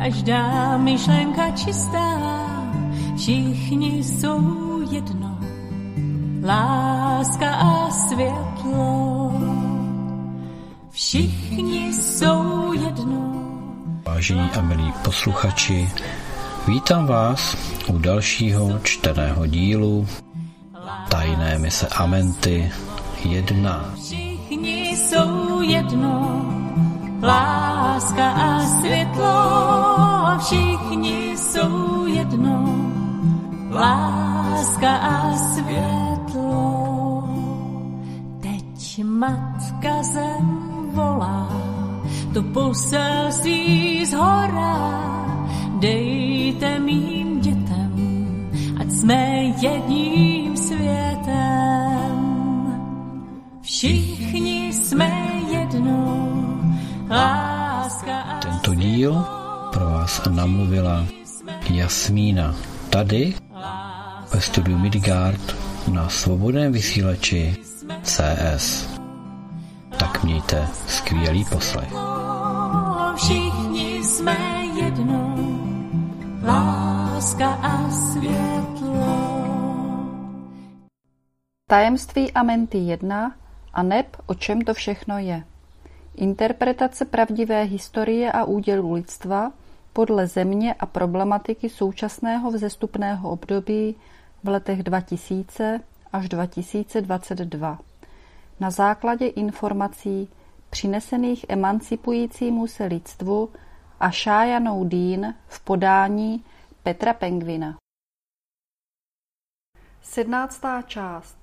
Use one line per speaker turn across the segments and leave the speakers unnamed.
každá myšlenka čistá, všichni jsou jedno, láska a světlo. Všichni jsou jedno.
Vážení a milí posluchači, vítám vás u dalšího čteného dílu Tajné mise Amenty 1.
Všichni jsou jedno, láska a světlo. Všichni jsou jedno, láska a světlo. Teď matka zem volá, to poselství zhora. Dejte mým dětem, ať jsme jedním světem. Všichni jsme jedno, láska a
Tento díl pro vás namluvila Jasmína tady ve studiu Midgard na svobodném vysílači CS. Tak mějte skvělý poslech.
Všichni jsme jedno, láska a světlo.
Tajemství Amenty 1 a neb o čem to všechno je. Interpretace pravdivé historie a údělu lidstva podle země a problematiky současného vzestupného období v letech 2000 až 2022. Na základě informací přinesených emancipujícímu se lidstvu a Šájanou Dýn v podání Petra Pengvina. 17. část.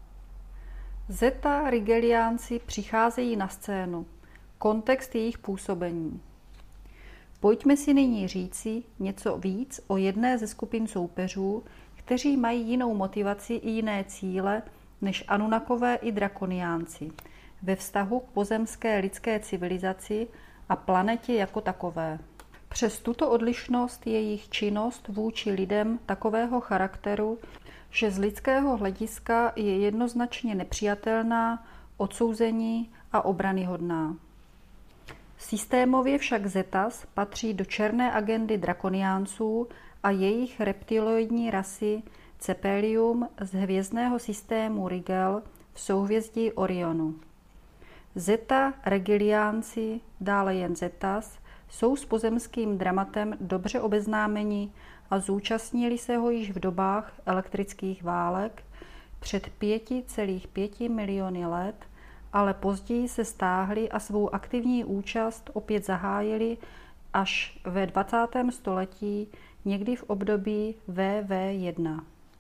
Zeta Rigeliánci přicházejí na scénu. Kontext jejich působení. Pojďme si nyní říci něco víc o jedné ze skupin soupeřů, kteří mají jinou motivaci i jiné cíle než Anunnakové i Drakoniánci ve vztahu k pozemské lidské civilizaci a planetě jako takové. Přes tuto odlišnost je jejich činnost vůči lidem takového charakteru, že z lidského hlediska je jednoznačně nepřijatelná, odsouzení a obranyhodná. Systémově však Zetas patří do černé agendy Drakoniánců a jejich reptiloidní rasy Cepelium z hvězdného systému Rigel v souhvězdí Orionu. Zeta Rigeliánci, dále jen Zetas, jsou s pozemským dramatem dobře obeznámeni a zúčastnili se ho již v dobách elektrických válek před 5,5 miliony let, ale později se stáhli a svou aktivní účast opět zahájili až ve 20. století, někdy v období VV1.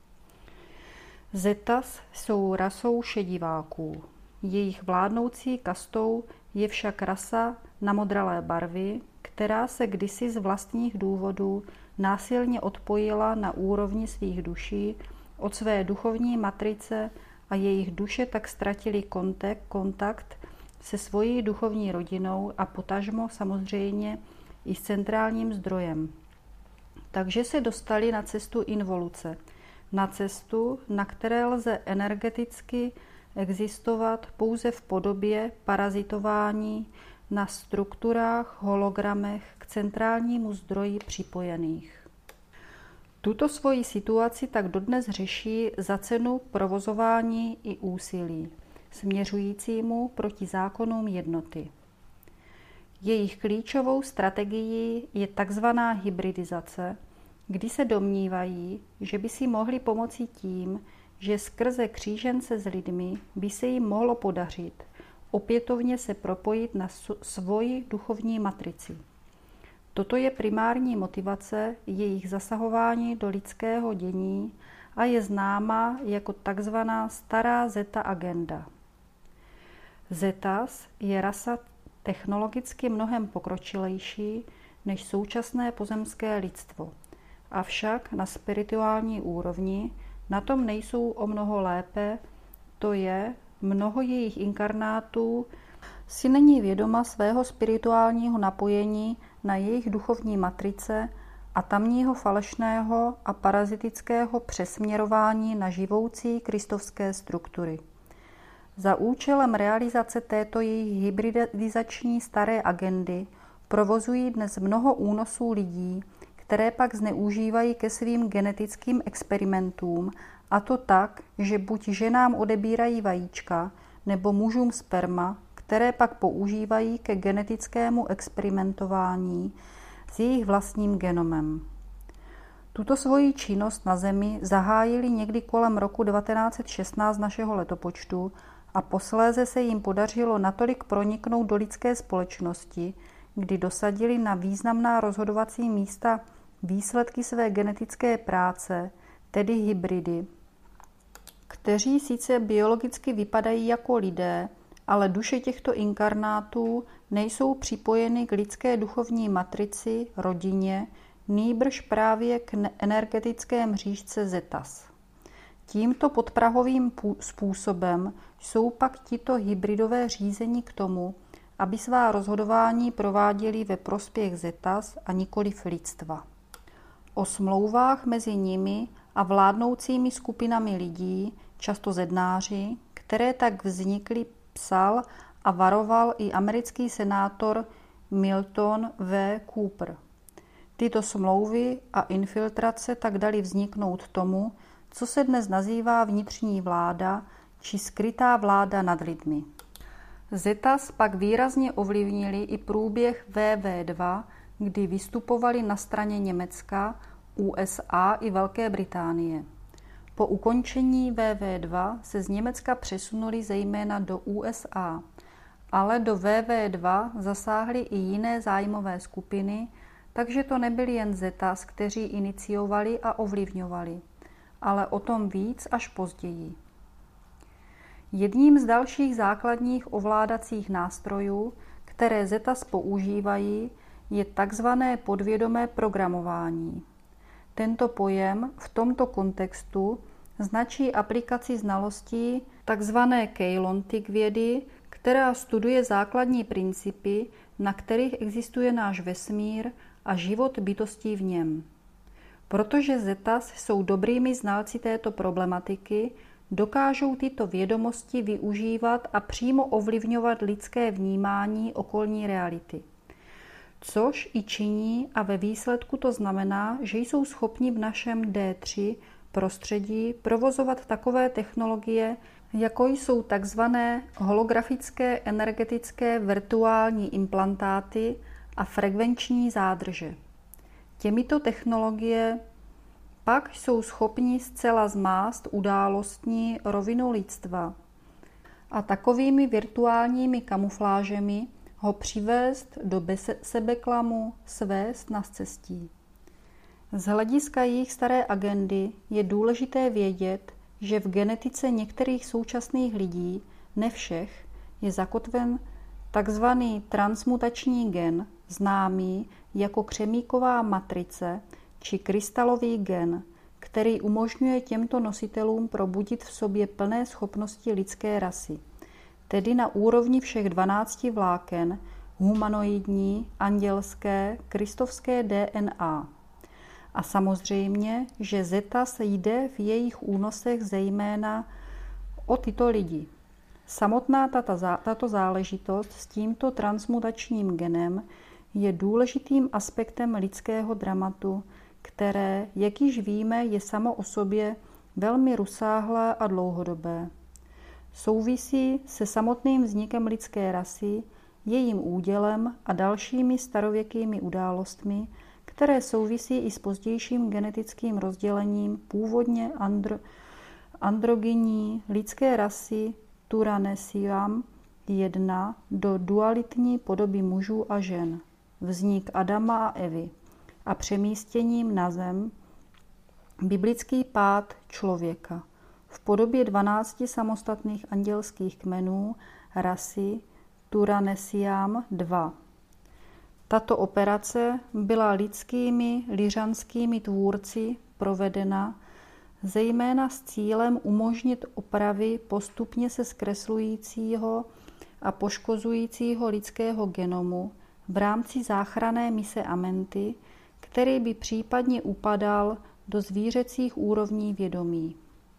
Zetas jsou rasou šediváků. Jejich vládnoucí kastou je však rasa namodralé barvy, která se kdysi z vlastních důvodů násilně odpojila na úrovni svých duší od své duchovní matrice a jejich duše tak ztratili kontakt se svojí duchovní rodinou a potažmo samozřejmě i s centrálním zdrojem. Takže se dostali na cestu involuce, na cestu, na které lze energeticky existovat pouze v podobě parazitování na strukturách, hologramech k centrálnímu zdroji připojených. Tuto svoji situaci tak dodnes řeší za cenu provozování i úsilí, směřujícímu proti zákonům jednoty. Jejich klíčovou strategií je takzvaná hybridizace, kdy se domnívají, že by si mohli pomoci tím, že skrze křížence s lidmi by se jim mohlo podařit opětovně se propojit na svoji duchovní matrici. Toto je primární motivace jejich zasahování do lidského dění a je známá jako takzvaná stará Zeta agenda. Zetas je rasa technologicky mnohem pokročilejší než současné pozemské lidstvo, avšak na spirituální úrovni na tom nejsou o mnoho lépe, to je, mnoho jejich inkarnátů si není vědoma svého spirituálního napojení na jejich duchovní matrice a tamního falešného a parazitického přesměrování na živoucí kristovské struktury. Za účelem realizace této jejich hybridizační staré agendy provozují dnes mnoho únosů lidí, které pak zneužívají ke svým genetickým experimentům, a to tak, že buď ženám odebírají vajíčka, nebo mužům sperma, které pak používají ke genetickému experimentování s jejich vlastním genomem. Tuto svoji činnost na Zemi zahájili někdy kolem roku 1916 našeho letopočtu a posléze se jim podařilo natolik proniknout do lidské společnosti, kdy dosadili na významná rozhodovací místa výsledky své genetické práce, tedy hybridy, kteří sice biologicky vypadají jako lidé, ale duše těchto inkarnátů nejsou připojeny k lidské duchovní matrici, rodině, nýbrž právě k energetické mřížce Zetas. Tímto podprahovým způsobem jsou pak tito hybridové řízení k tomu, aby svá rozhodování prováděli ve prospěch Zetas a nikoliv lidstva. O smlouvách mezi nimi a vládnoucími skupinami lidí, často zednáři, které tak vznikly, psal a varoval i americký senátor Milton V. Cooper. Tyto smlouvy a infiltrace tak dali vzniknout tomu, co se dnes nazývá vnitřní vláda či skrytá vláda nad lidmi. Zetas pak výrazně ovlivnili i průběh VV2, kdy vystupovali na straně Německa, USA i Velké Británie. Po ukončení VV2 se z Německa přesunuli zejména do USA, ale do VV2 zasáhly i jiné zájmové skupiny, takže to nebyli jen Zetas, kteří iniciovali a ovlivňovali, ale o tom víc až později. Jedním z dalších základních ovládacích nástrojů, které Zetas používají, je takzvané podvědomé programování. Tento pojem v tomto kontextu značí aplikaci znalostí takzvané keylontic vědy, která studuje základní principy, na kterých existuje náš vesmír a život bytostí v něm. Protože Zetas jsou dobrými znalci této problematiky, dokážou tyto vědomosti využívat a přímo ovlivňovat lidské vnímání okolní reality. Což i činí a ve výsledku to znamená, že jsou schopni v našem D3 prostředí provozovat takové technologie, jako jsou takzvané holografické energetické virtuální implantáty a frekvenční zádrže. Těmito technologie pak jsou schopni zcela zmást událostní rovinu lidstva a takovými virtuálními kamuflážemi ho přivést do sebeklamu, svést na scestí. Z hlediska jejich staré agendy je důležité vědět, že v genetice některých současných lidí, ne všech, je zakotven takzvaný transmutační gen, známý jako křemíková matrice či krystalový gen, který umožňuje těmto nositelům probudit v sobě plné schopnosti lidské rasy, tedy na úrovni všech 12 vláken, humanoidní, andělské, kristovské DNA. A samozřejmě, že Zetas jde v jejich únosech zejména o tyto lidi. Samotná tato záležitost s tímto transmutačním genem je důležitým aspektem lidského dramatu, které, jak již víme, je samo o sobě velmi rozsáhlé a dlouhodobé. Souvisí se samotným vznikem lidské rasy, jejím údělem a dalšími starověkými událostmi, které souvisí i s pozdějším genetickým rozdělením původně androgynní lidské rasy Turanesiam 1 do dualitní podoby mužů a žen, vznik Adama a Evy a přemístěním na zem, biblický pád člověka v podobě 12 samostatných andělských kmenů rasy Turanesiam 2. Tato operace byla lidskými liřanskými tvůrci provedena zejména s cílem umožnit opravy postupně se zkreslujícího a poškozujícího lidského genomu v rámci záchranné mise Amenty, který by případně upadal do zvířecích úrovní vědomí.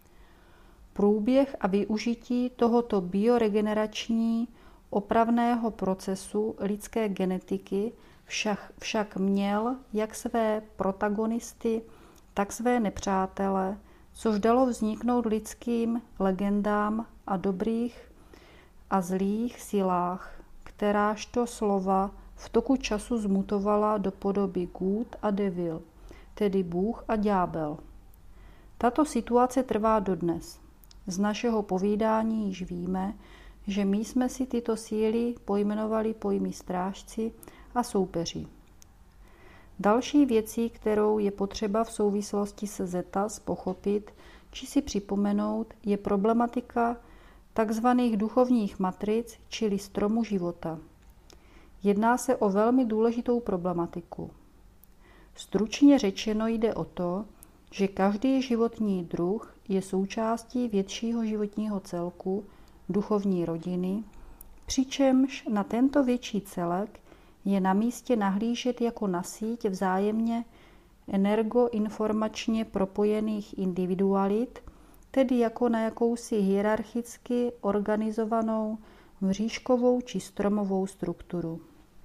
Průběh a využití tohoto bioregenerační opravného procesu lidské genetiky však měl jak své protagonisty, tak své nepřátele, což dalo vzniknout lidským legendám a dobrých a zlých silách, kterážto slova v toku času zmutovala do podoby good a devil, tedy Bůh a ďábel. Tato situace trvá dodnes. Z našeho povídání již víme, že my jsme si tyto síly pojmenovali pojmy strážci a soupeři. Další věcí, kterou je potřeba v souvislosti se Zetas pochopit či si připomenout, je problematika tzv. Duchovních matric, čili stromu života. Jedná se o velmi důležitou problematiku. Stručně řečeno jde o to, že každý životní druh je součástí většího životního celku, duchovní rodiny, přičemž na tento větší celek je na místě nahlížet jako na síť vzájemně energoinformačně propojených individualit, tedy jako na jakousi hierarchicky organizovanou mřížkovou či stromovou strukturu.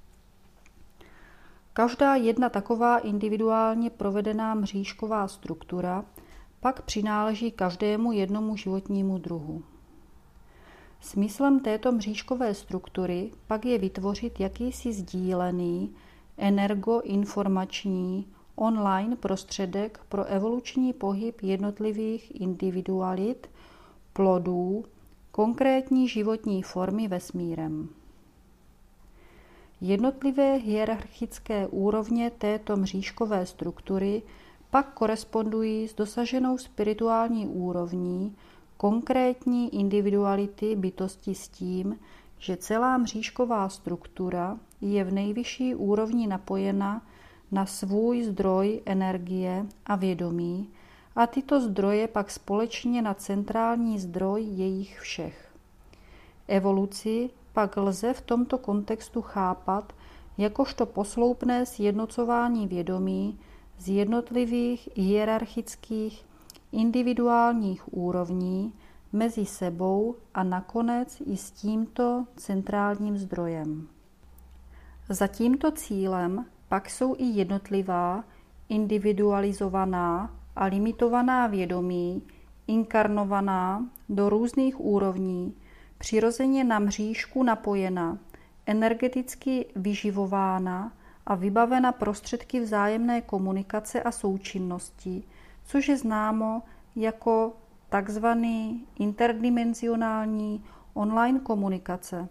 Každá jedna taková individuálně provedená mřížková struktura pak přináleží každému jednomu životnímu druhu. Smyslem této mřížkové struktury pak je vytvořit jakýsi sdílený, energoinformační, online prostředek pro evoluční pohyb jednotlivých individualit, plodů, konkrétní životní formy vesmírem. Jednotlivé hierarchické úrovně této mřížkové struktury pak korespondují s dosaženou spirituální úrovní konkrétní individuality bytosti s tím, že celá mřížková struktura je v nejvyšší úrovni napojena na svůj zdroj energie a vědomí a tyto zdroje pak společně na centrální zdroj jejich všech. Evoluci pak lze v tomto kontextu chápat jakožto posloupné sjednocování vědomí z jednotlivých hierarchických individuálních úrovní mezi sebou a nakonec i s tímto centrálním zdrojem. Za tímto cílem pak jsou i jednotlivá, individualizovaná a limitovaná vědomí, inkarnovaná do různých úrovní, přirozeně na mřížku napojena, energeticky vyživována a vybavena prostředky vzájemné komunikace a součinnosti, což je známo jako takzvaný interdimenzionální online komunikace.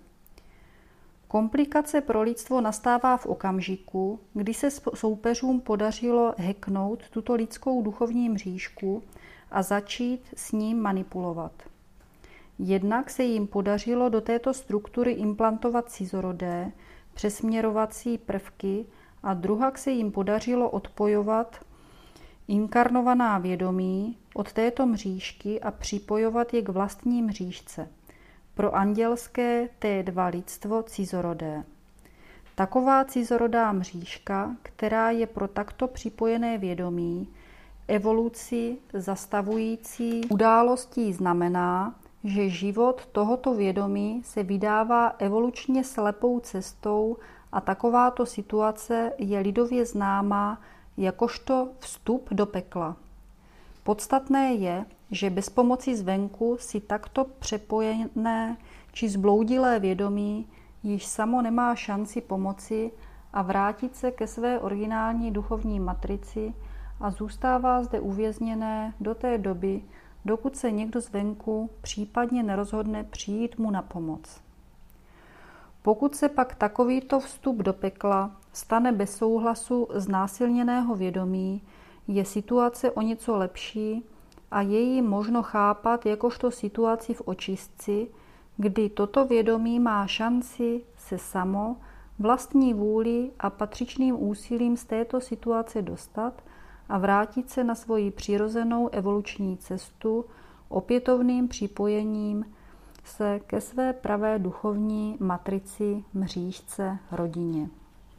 Komplikace pro lidstvo nastává v okamžiku, kdy se soupeřům podařilo hacknout tuto lidskou duchovní mřížku a začít s ním manipulovat. Jednak se jim podařilo do této struktury implantovat cizorodé, přesměrovací prvky a druhak se jim podařilo odpojovat inkarnovaná vědomí od této mřížky a připojovat je k vlastní mřížce. Pro andělské T2 lidstvo cizorodé. Taková cizorodá mřížka, která je pro takto připojené vědomí, evoluci zastavující událostí znamená, že život tohoto vědomí se vydává evolučně slepou cestou a takováto situace je lidově známá jakožto vstup do pekla. Podstatné je, že bez pomoci zvenku si takto přepojené či zbloudilé vědomí již samo nemá šanci pomoci a vrátit se ke své originální duchovní matrici a zůstává zde uvězněné do té doby, dokud se někdo zvenku případně nerozhodne přijít mu na pomoc. Pokud se pak takovýto vstup do pekla stane bez souhlasu znásilněného vědomí, je situace o něco lepší a je ji možno chápat jakožto situaci v očistci, kdy toto vědomí má šanci se samo, vlastní vůli a patřičným úsilím z této situace dostat a vrátit se na svoji přirozenou evoluční cestu opětovným připojením se ke své pravé duchovní matrici, mřížce, rodině.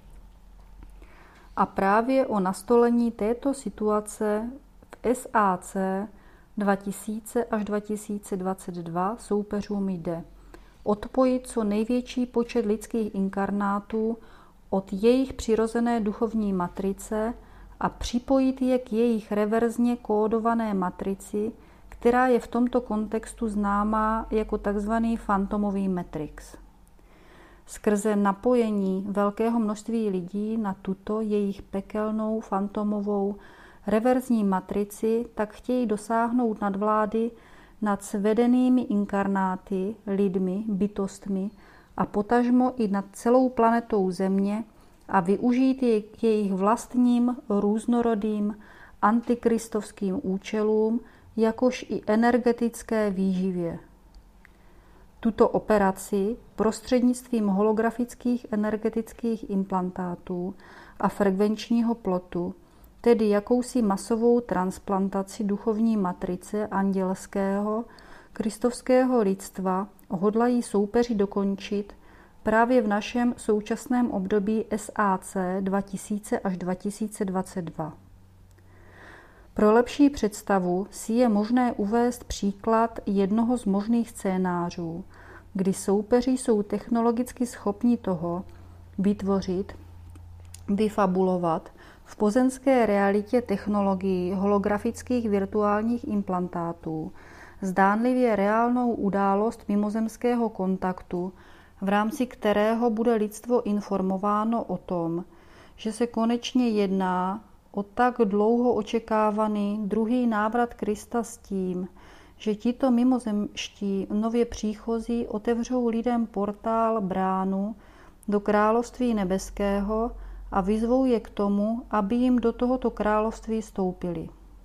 A právě o nastolení této situace v SAC 2000 až 2022 soupeřům jde. Odpojit co největší počet lidských inkarnátů od jejich přirozené duchovní matrice a připojit je k jejich reverzně kódované matrici, která je v tomto kontextu známá jako tzv. Fantomový matrix. Skrze napojení velkého množství lidí na tuto jejich pekelnou fantomovou reverzní matrici tak chtějí dosáhnout nadvlády nad svedenými inkarnáty, lidmi, bytostmi a potažmo i nad celou planetou Země a využít je k jejich vlastním různorodým antikristovským účelům, jakož i energetické výživě. Tuto operaci prostřednictvím holografických energetických implantátů a frekvenčního plotu, tedy jakousi masovou transplantaci duchovní matrice andělského, kristovského lidstva, hodlají soupeři dokončit právě v našem současném období SAC 2000 až 2022. Pro lepší představu si je možné uvést příklad jednoho z možných scénářů, kdy soupeři jsou technologicky schopni toho vytvořit, vyfabulovat v pozemské realitě technologií holografických virtuálních implantátů zdánlivě reálnou událost mimozemského kontaktu, v rámci kterého bude lidstvo informováno o tom, že se konečně jedná o tak dlouho očekávaný druhý návrat Krista s tím, že tito mimozemští nově příchozí otevřou lidem portál, bránu do království nebeského a vyzvou je k tomu, aby jim do tohoto království vstoupili.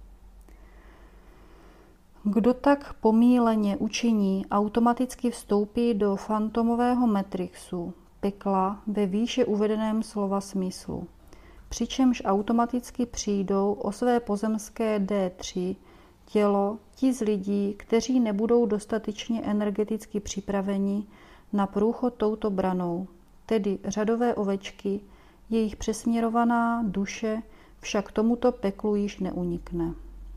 Kdo tak pomýleně učiní, automaticky vstoupí do fantomového matrixu, pekla ve výše uvedeném slova smyslu, přičemž automaticky přijdou o své pozemské D3 tělo ti z lidí, kteří nebudou dostatečně energeticky připraveni na průchod touto branou, tedy řadové ovečky, jejich přesměrovaná duše však tomuto peklu již neunikne.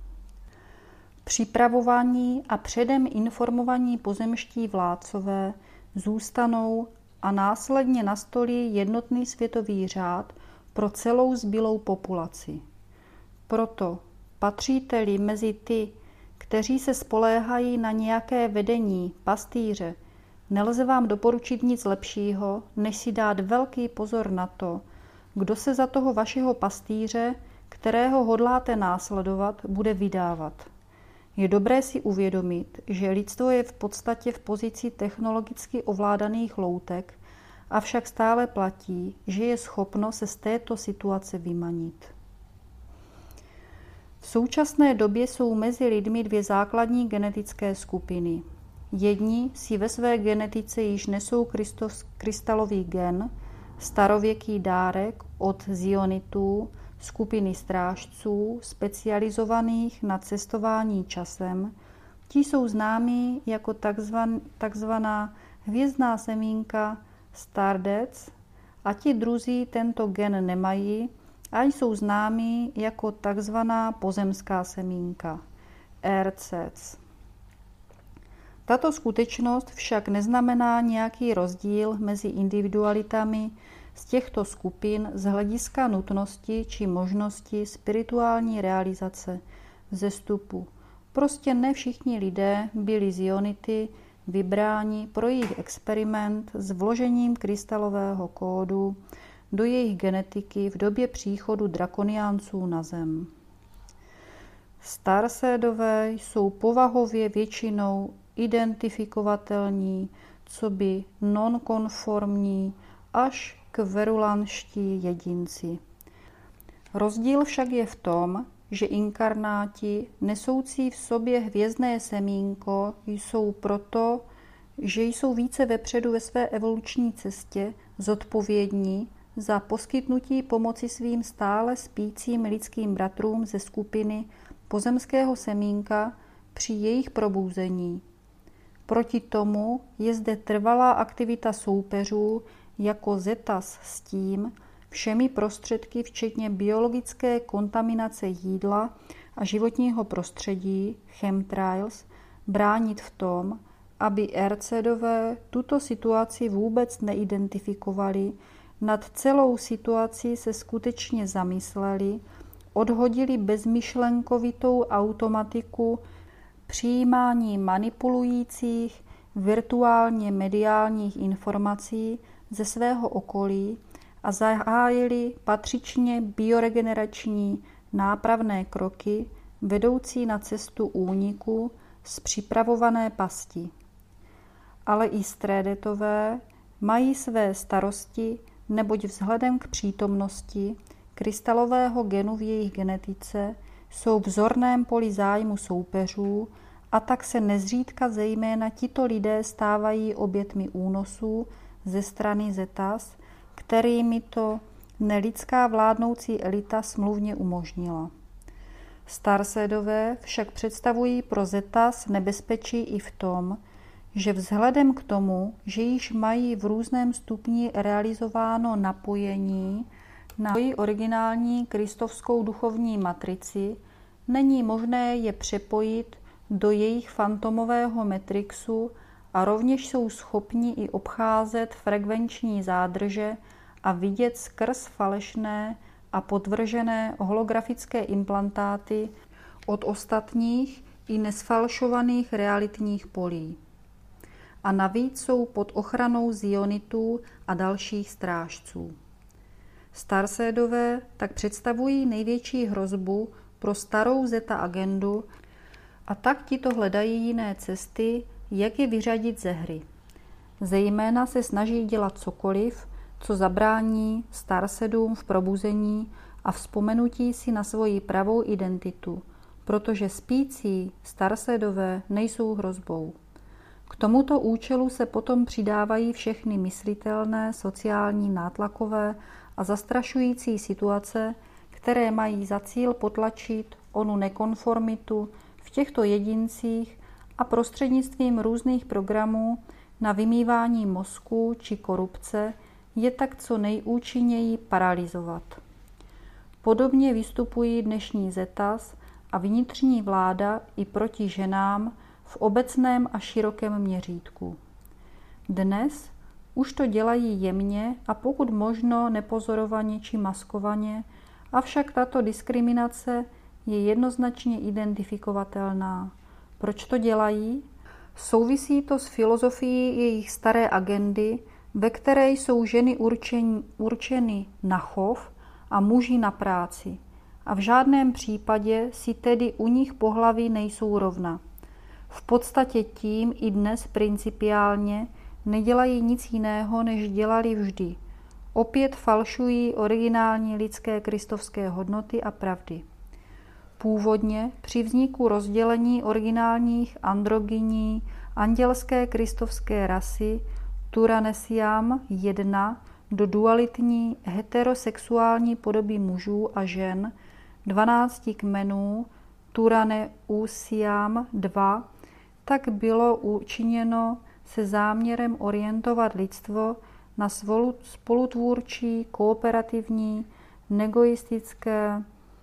Připravovaní a předem informovaní pozemští vládcové zůstanou a následně nastolí jednotný světový řád pro celou zbylou populaci. Proto patříte-li mezi ty, kteří se spoléhají na nějaké vedení, pastýře, nelze vám doporučit nic lepšího, než si dát velký pozor na to, kdo se za toho vašeho pastýře, kterého hodláte následovat, bude vydávat. Je dobré si uvědomit, že lidstvo je v podstatě v pozici technologicky ovládaných loutek, avšak stále platí, že je schopno se z této situace vymanit. V současné době jsou mezi lidmi dvě základní genetické skupiny. Jedni si ve své genetice již nesou krystalový gen, starověký dárek od zionitů, skupiny strážců specializovaných na cestování časem. Ti jsou známí jako takzvaná hvězdná semínka Stardust a ti druzí tento gen nemají a jsou známí jako takzvaná pozemská semínka RCC. Tato skutečnost však neznamená nějaký rozdíl mezi individualitami z těchto skupin z hlediska nutnosti či možnosti spirituální realizace vzestupu. Prostě ne všichni lidé byli zionity vybráni pro jejich experiment s vložením krystalového kódu do jejich genetiky v době příchodu drakoniánců na Zem. Starseedové jsou povahově většinou identifikovatelní coby nonkonformní až kverulanští jedinci. Rozdíl však je v tom, že inkarnáti nesoucí v sobě hvězdné semínko jsou proto, že jsou více vepředu ve své evoluční cestě zodpovědní za poskytnutí pomoci svým stále spícím lidským bratrům ze skupiny pozemského semínka při jejich probuzení. Proti tomu je zde trvalá aktivita soupeřů jako Zetas s tím, všemi prostředky, včetně biologické kontaminace jídla a životního prostředí, chemtrails, bránit v tom, aby RCdové tuto situaci vůbec neidentifikovali nad celou situací se skutečně zamysleli, odhodili bezmyšlenkovitou automatiku přijímání manipulujících, virtuálně mediálních informací ze svého okolí a zahájili patřičně bioregenerační nápravné kroky vedoucí na cestu úniku z připravované pasti. Ale i strédetové mají své starosti, neboť vzhledem k přítomnosti krystalového genu v jejich genetice jsou v vzorném poli zájmu soupeřů a tak se nezřídka zejména tito lidé stávají obětmi únosů ze strany Zetas, kterými to nelidská vládnoucí elita smluvně umožnila. Starsedové však představují pro Zetas nebezpečí i v tom, že vzhledem k tomu, že již mají v různém stupni realizováno napojení na svoji originální kristovskou duchovní matrici, není možné je přepojit do jejich fantomového matrixu a rovněž jsou schopni i obcházet frekvenční zádrže a vidět skrz falešné a podvržené holografické implantáty od ostatních i nesfalšovaných realitních polí. A navíc jsou pod ochranou zionitů a dalších strážců. Starsedové tak představují největší hrozbu pro starou zeta agendu a tak tito hledají jiné cesty, jak je vyřadit ze hry. Zejména se snaží dělat cokoliv, co zabrání starsedům v probuzení a vzpomenutí si na svoji pravou identitu, protože spící starsedové nejsou hrozbou. K tomuto účelu se potom přidávají všechny myslitelné, sociální, nátlakové a zastrašující situace, které mají za cíl potlačit onu nekonformitu v těchto jedincích a prostřednictvím různých programů na vymývání mozku či korupce je tak co nejúčinněji paralyzovat. Podobně vystupují dnešní Zetas a vnitřní vláda i proti ženám v obecném a širokém měřítku. Dnes už to dělají jemně a pokud možno nepozorovaně či maskovaně, avšak tato diskriminace je jednoznačně identifikovatelná. Proč to dělají? Souvisí to s filozofií jejich staré agendy, ve které jsou ženy určeny na chov a muži na práci. A v žádném případě si tedy u nich pohlaví nejsou rovna. V podstatě tím i dnes principiálně nedělají nic jiného, než dělali vždy. Opět falšují originální lidské kristovské hodnoty a pravdy. Původně při vzniku rozdělení originálních androgynní andělské kristovské rasy Turanesiam 1 do dualitní heterosexuální podoby mužů a žen 12 kmenů Turaneusiam 2, tak bylo učiněno se záměrem orientovat lidstvo na spolutvůrčí, kooperativní, negoistické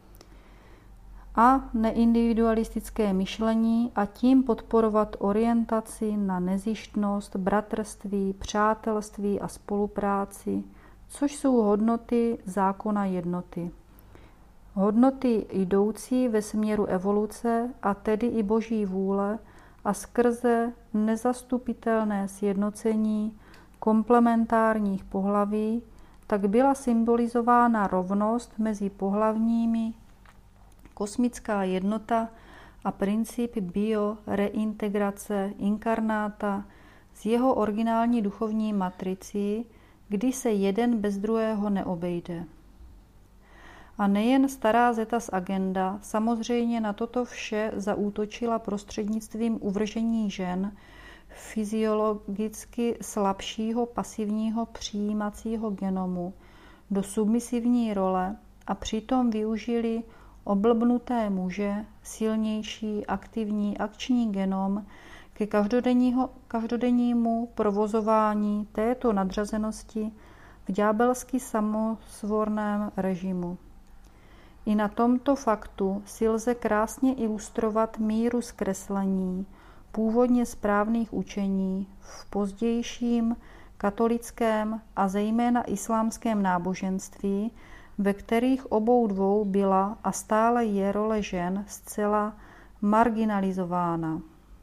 a neindividualistické myšlení a tím podporovat orientaci na nezištnost, bratrství, přátelství a spolupráci, což jsou hodnoty zákona jednoty. Hodnoty jdoucí ve směru evoluce a tedy i boží vůle a skrze nezastupitelné sjednocení komplementárních pohlaví, tak byla symbolizována rovnost mezi pohlavními, kosmická jednota a princip bio-reintegrace inkarnáta z jeho originální duchovní matricí, kdy se jeden bez druhého neobejde. A nejen stará Zetas agenda samozřejmě na toto vše zaútočila prostřednictvím uvržení žen fyziologicky slabšího pasivního přijímacího genomu do submisivní role a přitom využili oblbnuté muže, silnější, aktivní, akční genom ke každodennímu provozování této nadřazenosti v ďábelsky samosvorném režimu. I na tomto faktu si lze krásně ilustrovat míru zkreslení původně správných učení v pozdějším katolickém a zejména islámském náboženství, ve kterých obou dvou byla a stále je role žen zcela marginalizována.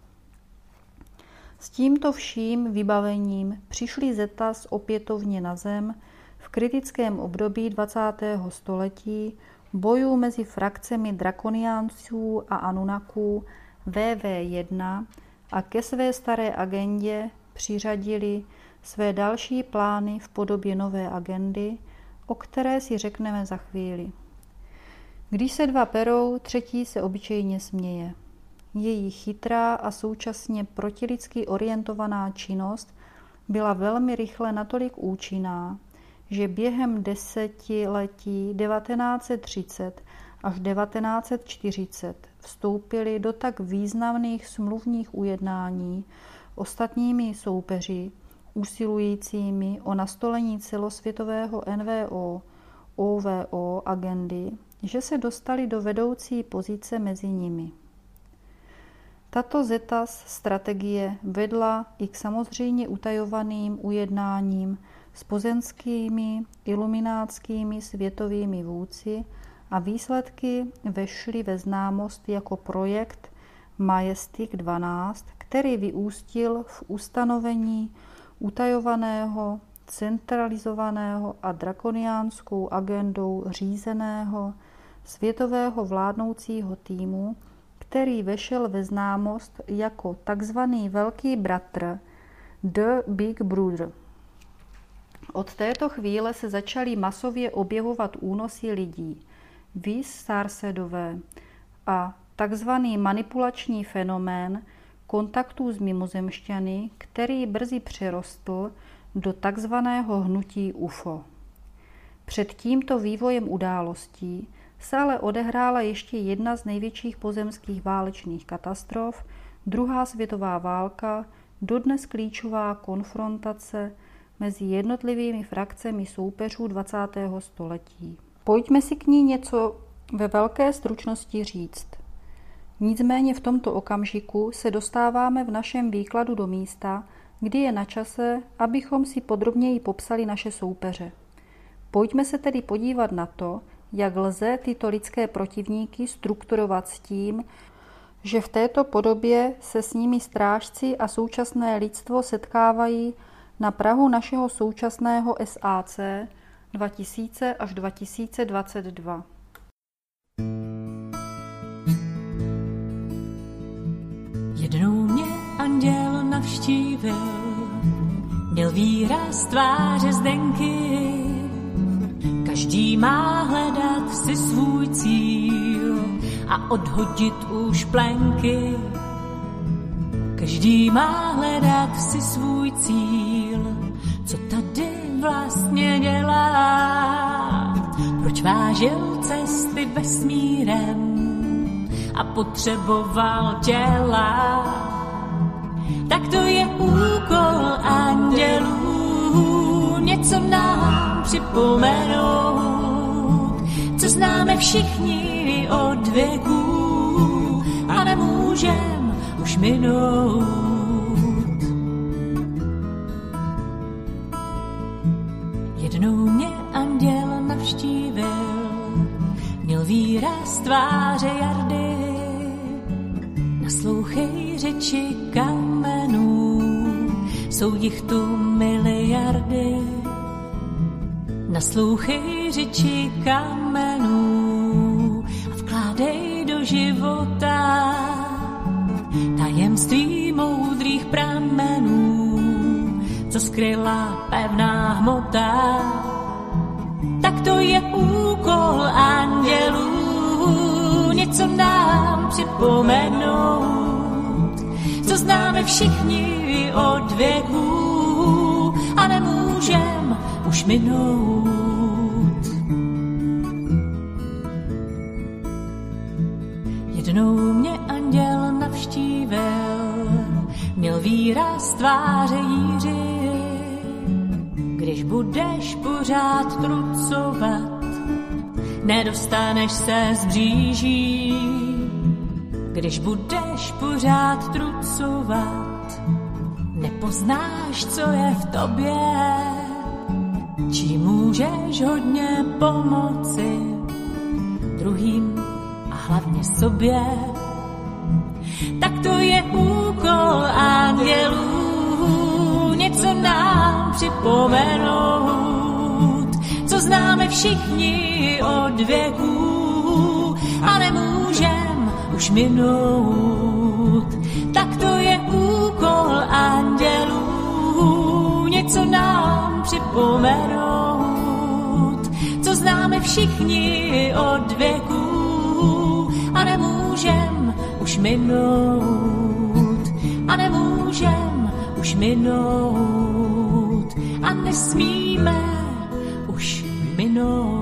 S tímto vším vybavením přišli Zetas opětovně na zem v kritickém období 20. století bojů mezi frakcemi Drakoniánců a Anunnaků VV1 a ke své staré agendě přiřadili své další plány v podobě nové agendy, o které si řekneme za chvíli. Když se dva perou, třetí se obyčejně směje. Její chytrá a současně protilidsky orientovaná činnost byla velmi rychle natolik účinná, že během desetiletí 1930 až 1940 vstoupili do tak významných smluvních ujednání ostatními soupeři, usilujícími o nastolení celosvětového NVO, OVO agendy, že se dostali do vedoucí pozice mezi nimi. Tato Zetas strategie vedla i k samozřejmě utajovaným ujednáním s pozemskými iluminátskými světovými vůdci a výsledky vešly ve známost jako projekt Majestic 12, který vyústil v ustanovení utajovaného, centralizovaného a drakoniánskou agendou řízeného světového vládnoucího týmu, který vešel ve známost jako takzvaný velký bratr, The Big Brother. Od této chvíle se začaly masově objevovat únosy lidí, viz Sarsedové, a takzvaný manipulační fenomén kontaktů s mimozemšťany, který brzy přerostl do takzvaného hnutí UFO. Před tímto vývojem událostí se ale odehrála ještě jedna z největších pozemských válečných katastrof, druhá světová válka, dodnes klíčová konfrontace mezi jednotlivými frakcemi soupeřů 20. století. Pojďme si k ní něco ve velké stručnosti říct. Nicméně v tomto okamžiku se dostáváme v našem výkladu do místa, kdy je na čase, abychom si podrobněji popsali naše soupeře. Pojďme se tedy podívat na to, jak lze tyto lidské protivníky strukturovat s tím, že v této podobě se s nimi strážci a současné lidstvo setkávají na prahu našeho současného SAC 2000 až 2022.
Jednou mě anděl navštívil, měl výraz tváře Zdenky. Každý má hledat si svůj cíl a odhodit už plenky. Každý má hledat si svůj cíl, co tady vlastně dělat. Proč vážil cesty vesmírem a potřeboval těla. Tak to je úkol andělů, něco nám připomenout, co známe všichni od věků a nemůžem už minout. Jednou mě anděl navštívil, měl výraz tváře Jardy, naslouchej řeči kamenů, jsou jich tu miliardy. Naslouchej řeči kamenů a vkládej do života tajemství moudrých pramenů, co skryla pevná hmota. Tak to je úkol andělů, něco nám připomenout, co známe všichni od věků a nemůžem už minout. Jednou mě anděl navštívil, měl výraz tváře Jíři. Když budeš pořád trucovat, nedostaneš se z bříží. Když budeš pořád trucovat, Nepoznáš, co je v tobě, čím můžeš hodně pomoci druhým a hlavně sobě. Tak to je úkol andělů, něco nám připomenout, co známe všichni od věků a nemůžem už minout. Tak to je úkol andělů, něco nám připomenout, co známe všichni od věků a nemůžem už minout. A nemůžem už minout a nesmíme už minout.